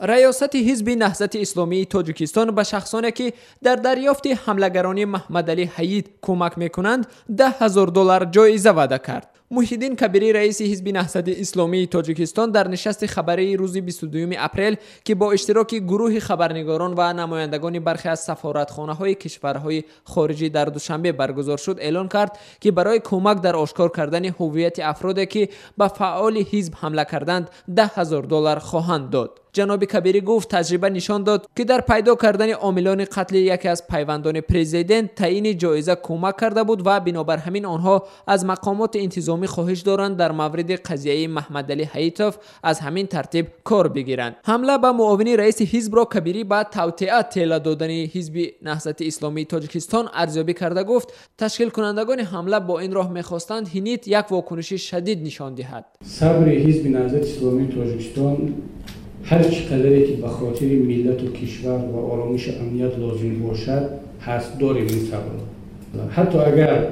ریاست حزب نهضت اسلامی تاجیکستان به شخصانی که در دریافت حملگران محمد علی حیید کمک میکنند $10,000 جایزه وعده کرد. محیدین کبیری رئیس حزب نهضت اسلامی تاجیکستان در نشست خبری روز 22 اپریل که با اشتراک گروه خبرنگاران و نمایندگان برخی از سفارتخانه‌های کشورهای خارجی در دوشنبه برگزار شد اعلان کرد که برای کمک در آشکار کردن هویت افرادی که به فعال حزب حمله کردند $10,000 خواهند داد. جناب کبیری گفت تجربه نشان داد که در پیدا کردن عاملان قتل یکی از پیوندان پرزیدنت تعیین جایزه کمک کرده بود و بنابر همین آنها از مقامات انتظامی خواهش دارند در مورد قضیه محمد علی حییتوف از همین ترتیب کار بگیرند. حمله به معاون رئیس حزب را کبیری بعد توطئه طلا دادن حزب نهضت اسلامی تاجیکستان ارزیابی کرده گفت تشکیل کنندگان حمله با این راه می‌خواستند هنیت یک واکنش شدید نشان دهد. صبر حزب نهضت اسلامی تاجیکستان هر چقدری که به خاطر ملت و کشور و آرامش امنیت لازم باشد هست داریم این صبر. حتی اگر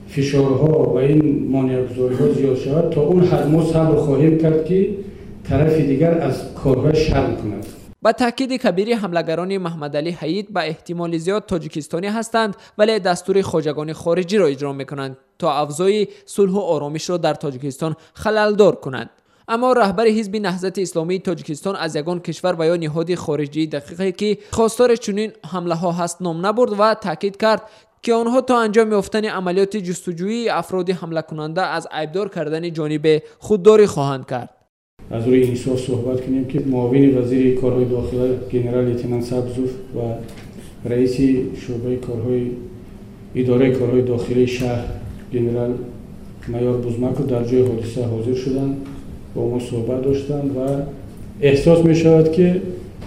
فشارها و این مانع‌گذاری‌ها زیاد شود تا اون حد ما صبر خواهیم کرد که طرف دیگر از کارها شرم کند. با تاکید کبیری حملگران محمد علی حیید به احتمال زیاد تاجیکستانی هستند ولی دستور خواجگان خارجی را اجرا می‌کنند تا افزای صلح و آرامش را در تاجیکستان خلل‌دار کنند. اما رهبر حزب نهضت اسلامی تاجیکستان از یگان کشور و یا نهاد خارجی دقیقی که خواستار چنین حمله ها هست نام نبرد و تاکید کرد که آنها تا انجام یافتن عملیات جستجویی افراد حمله کننده از عیبدار کردن جانب خودداری خواهند کرد. از روی این صحبت کنیم که معاون وزیر کارهای داخلی جنرال لتنانت سبزوف و رئیس شعبه کارهای اداره کارهای داخلی شهر جنرال مایور بوزماکو در جای حادثه حاضر شدند، با ما صحبت داشتند و احساس می شود که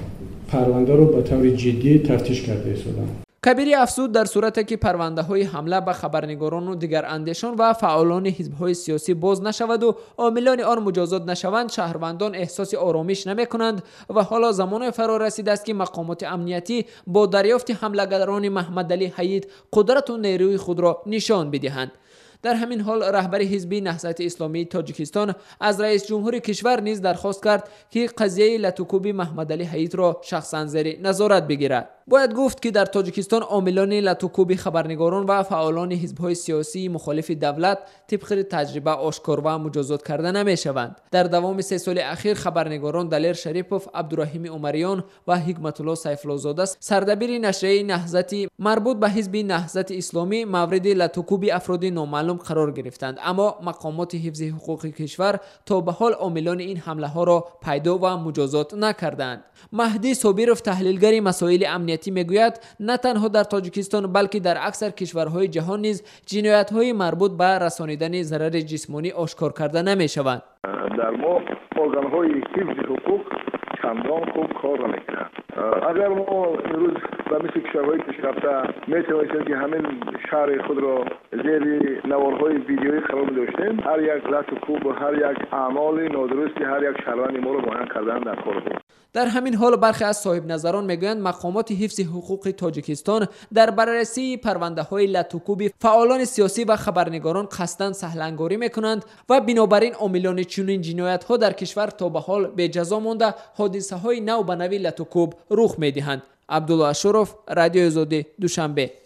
پرونده رو به طور جدی تفتیش کرده ایستادند. کبیری افزود در صورتی که پرونده های حمله به خبرنگاران و دیگر اندیشان و فعالان حزب های سیاسی باز نشود و عاملان آن مجازات نشوند، شهروندان احساس آرامش نمی کنند و حالا زمان فرا رسیده است که مقامات امنیتی با دریافت حملگران محمد علی حیید قدرت و نیروی خود را نشان بدهند. در همین حال رهبر حزب نهضت اسلامی تاجیکستان از رئیس جمهور کشور نیز درخواست کرد که قضیه لطوکوب محمد علی حیید را شخصا زیر نظارت بگیرد. باید گفت که در تاجیکستان عاملان لطوکوب خبرنگاران و فعالان حزب‌های سیاسی مخالف دولت طبق تجربه آشکار و مجازات کرده نمی‌شوند. در دوام 3 سال اخیر خبرنگاران دلیر شریپوف، عبدالرحیم عمریان و حکمت الله سیف‌الله زاده سردبیر نشریه نهضتی مربوط به حزب نهضت اسلامی مورد لطوکوب افراد نامعلوم قرار گرفتند، اما مقامات حفظ حقوق کشور تا به حال عاملان این حمله ها را پیدا و مجازات نکردند. مهدی صابرов تحلیلگر مسائل امنیتی میگوید نه تنها در تاجیکستان بلکه در اکثر کشورهای جهان نیز جنایت‌های مربوط به رسانیدن ضرر جسمانی آشکار کرده نمی‌شوند. در ما ارگان‌های حفظ حقوق چندان خوب کار نمی‌کنند. اگر ما امروز به مثل کشورهای پیشرفته می‌توانیم که همین شهر خود را زیر نوارهای ویدیویی قرار داشتیم، هر یک لطوکوب و هر یک اعمال نادرستی هر یک شهروند ما را معین کردن در کار بود. در همین حال برخی از صاحب نظران میگویند مقامات حفظ حقوق تاجیکستان در بررسی پرونده های لطوکوب فعالان سیاسی و خبرنگاران قصداً سهل‌انگاری میکنند و بنابراین عاملان چنین جنایت ها در کشور تا به حال به جزا مانده حادثه های نو به نوع لطوکوب رخ میدهند. عبدالله اشرف، رادیو آزادی، دوشنبه.